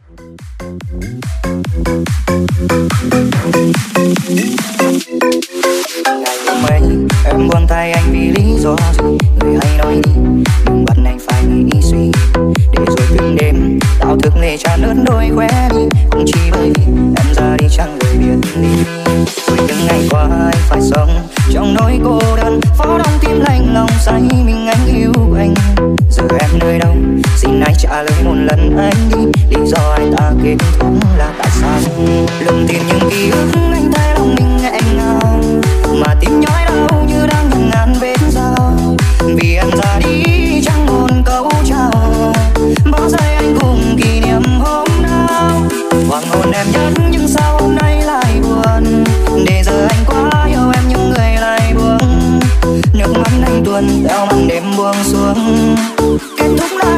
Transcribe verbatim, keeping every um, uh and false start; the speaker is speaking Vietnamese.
Ngày hôm ấy em buông tay anh vì lý do gì, người hay nói đi đừng bắt anh phải nghĩ suy, để rồi từng đêm tao thức để tràn ướt đôi khóe mi, cũng chỉ bởi vì em ra đi chẳng lời biệt ly. Rồi từng ngày qua anh phải sống trong nỗi cô đơn, phó đóng tim lạnh lòng say mình anh yêu anh. Giờ em nơi đâu, xin anh trả lời một lần anh đi, lý do anh ta kết thúc là tại sao. Lừng tìm những ký ức